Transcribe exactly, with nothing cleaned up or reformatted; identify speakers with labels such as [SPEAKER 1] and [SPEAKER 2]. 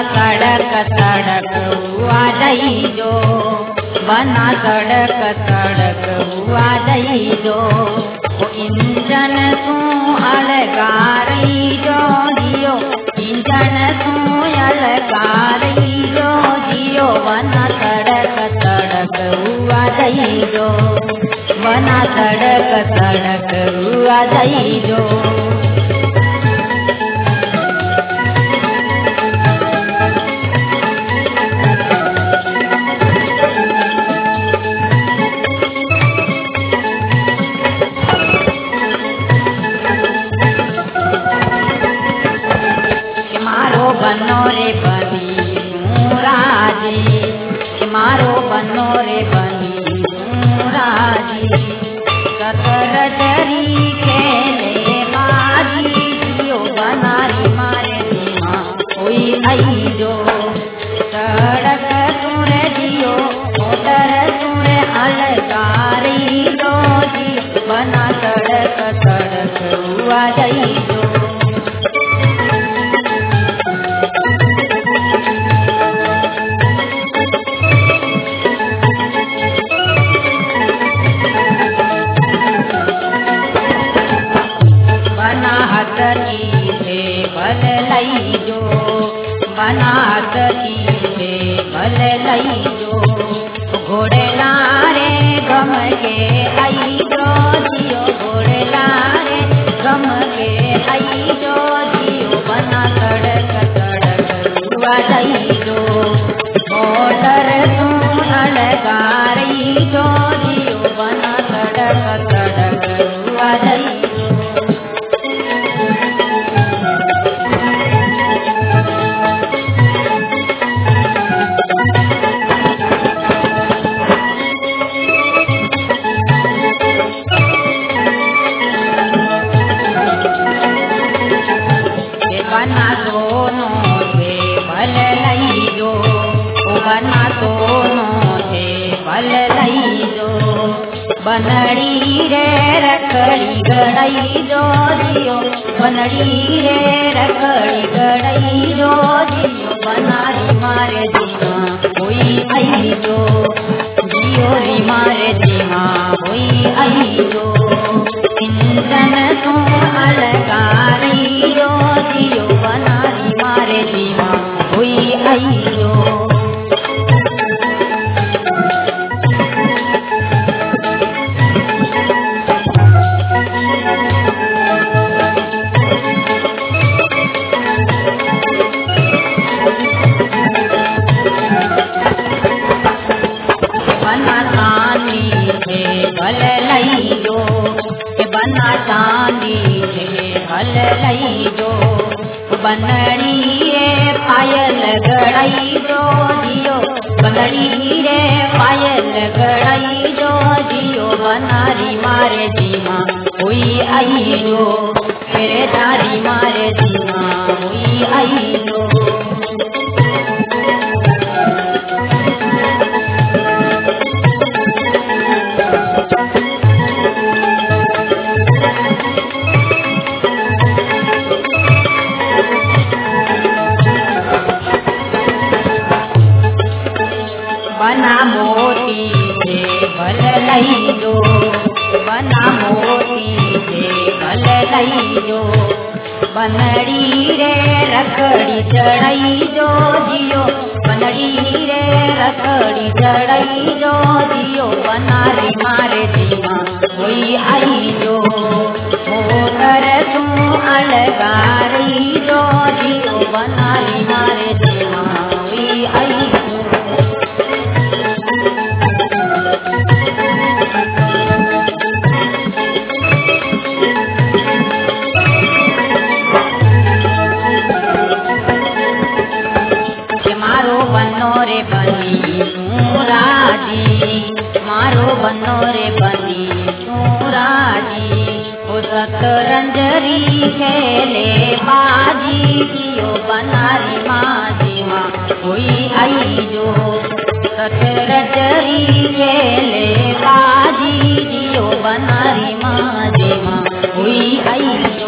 [SPEAKER 1] सड़क सड़क हुआ दई जो, बना सड़क सड़क हुआ दई जो, वो इंजन तू अलगारी जो जियो, इंजन तू अलगारी जो जियो, बना सड़क सड़क हुआ दई जो, बना सड़क सड़क हुआ दई जो। बनो रे बनी राजी, मारो बनो रे बनी राजी, कतर जरी खेले बाजी जियो, बनारी मारे धीमा कोई आई जो, सड़क तुरे जियो मोटर तुरे अलगारी जो जी, बना सड़क सड़क हुआ जई जो। भल लई जो, बनात की भल लई जो, घोड़े लारे गम के आई जो जियो, घोड़े लारे गम के आई जो जियो, बना सड़क सड़क हुआ दई जो, मोटर तू अलगारी जो जियो, बना सड़क सड़क हुआ दई। बना दोनों से भल लई जो, बना दोनों से भल लई जो, बनड़ी रे रखड़ी गड़ई जो जियो, बनड़ी रे रखड़ी गड़ई जो जियो, बनारी मारे धीमा कोई आई जो, जियो री मारे धीमा कोई आई जो, इंजन तू अलगारी जो जियो, बनारी मारे धीमा कोई आई जो। बना चांदी से भल लई जो, बना चांदी से भल लई जो, बनड़ी रे पायल गड़ई जो जियो, बनड़ी रे पायल गड़ई जो जियो, बनारी मारे धीमा कोई आई जो, तेरे दारी मारे धीमा कोई आई जो। बना मोती से भल लई जो, बना मोती से भल लई जो, बनड़ी रे रखड़ी चढ़ई जो जियो, बनड़ी रे रखड़ी चढ़ई जो जियो, बनारी मारे धीमा कोई आई जो, मोटर तू अलगारी जो जियो, बनारी मारे धीमा कोई आई जो। बनो रे बनी राजी, मारो बनो रे बनी राजी, ओ सतरंजरी खेले बाजी जियो, बनारी माजी माँ कोई आई जो, सतरंजरी खेले बाजी जियो, बनारी माजी माँ कोई आई जो।